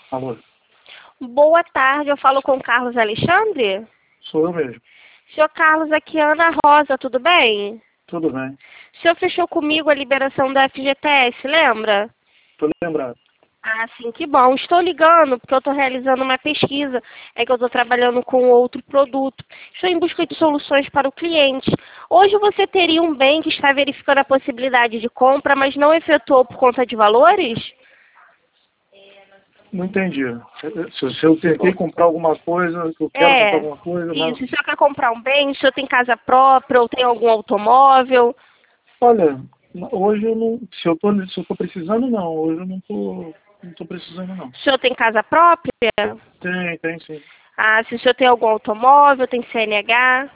Alô, Boa tarde, eu falo com o Carlos Alexandre. sou eu mesmo. Senhor Carlos, aqui é Ana Rosa, tudo bem? Tudo bem, O senhor fechou comigo a liberação da FGTS, lembra? tô lembrado. Ah, sim, que bom. Estou ligando porque eu estou realizando uma pesquisa, é que eu estou trabalhando com outro produto. Estou em busca de soluções para o cliente. Hoje você teria um bem que está verificando a possibilidade de compra, mas não efetuou por conta de valores? Não entendi. Se eu tentei comprar alguma coisa, eu quero comprar alguma coisa, mas... Isso. O senhor quer comprar um bem? O senhor tem casa própria ou tem algum automóvel? Olha, hoje eu não... Se eu tô precisando, não. Hoje eu não tô precisando, não. O senhor tem casa própria? Tem sim. Ah, se o senhor tem algum automóvel, tem CNH?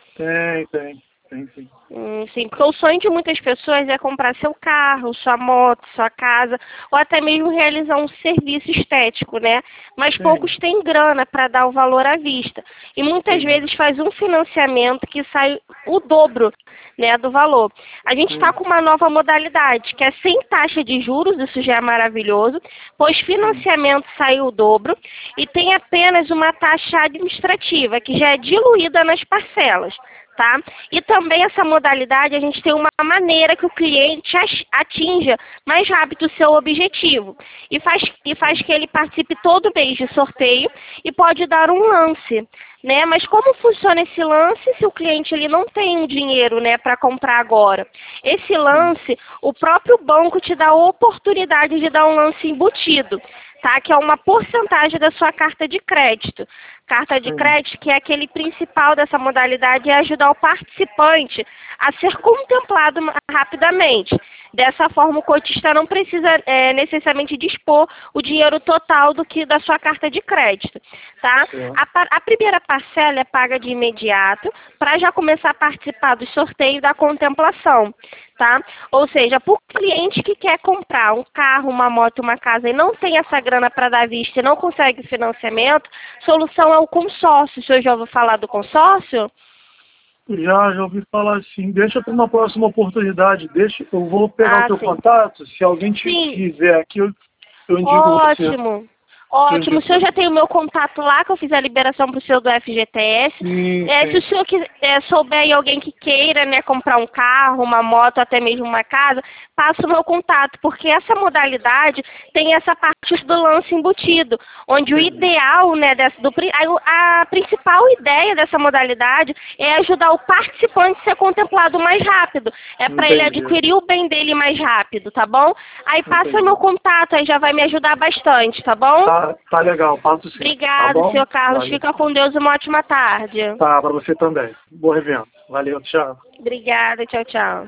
Tem sim. Sim, porque o sonho de muitas pessoas é comprar seu carro, sua moto, sua casa, ou até mesmo realizar um serviço estético, né? Mas Tem, poucos têm grana para dar o valor à vista. E muitas tem, vezes faz um financiamento que sai o dobro, né, do valor. A gente está tem, com uma nova modalidade, que é sem taxa de juros, isso já é maravilhoso, pois tem. financiamento sai o dobro e tem apenas uma taxa administrativa, que já é diluída nas parcelas. Tá? E também essa modalidade a gente tem uma maneira que o cliente atinja mais rápido o seu objetivo e faz que ele participe todo mês de sorteio e pode dar um lance, né? Mas como funciona esse lance se o cliente ele não tem dinheiro, né, para comprar agora? Esse Sim, lance, o próprio banco te dá a oportunidade de dar um lance embutido, tá? Que é uma porcentagem da sua carta de crédito. Carta de sim, crédito, que é aquele principal dessa modalidade, é ajudar o participante a ser contemplado rapidamente. Dessa forma, o cotista não precisa necessariamente dispor o dinheiro total da sua carta de crédito, tá? certo. A primeira parcela é paga de imediato para já começar a participar do sorteio da contemplação, tá? Ou seja, para o cliente que quer comprar um carro, uma moto, uma casa e não tem essa grana para dar à vista e não consegue financiamento, solução é o consórcio. O senhor já ouviu falar do consórcio? Já ouvi falar assim. Deixa para uma próxima oportunidade. Eu vou pegar o Ah, teu sim. contato. Se alguém te Sim, quiser aqui, eu indico você. ótimo. Eu Ótimo. O indico senhor já você. tem o meu contato lá, que eu fiz a liberação para o senhor do FGTS. Sim, Se o sim. senhor souber aí alguém que queira, né, comprar um carro, uma moto, até mesmo uma casa, passa o meu contato, porque essa modalidade tem essa parte do lance embutido, onde o Entendi. ideal, né, a principal ideia dessa modalidade é ajudar o participante a ser contemplado mais rápido. É para ele Entendi. adquirir o bem dele mais rápido, tá bom? Aí passa meu Entendi. contato, aí já vai me ajudar bastante, tá bom? Tá legal. Passo sim. Tá Obrigada, bom? senhor Carlos. Valeu. Fica com Deus e uma ótima tarde. Tá, para você também. Boa revenda. Valeu, tchau. Obrigada, tchau, tchau.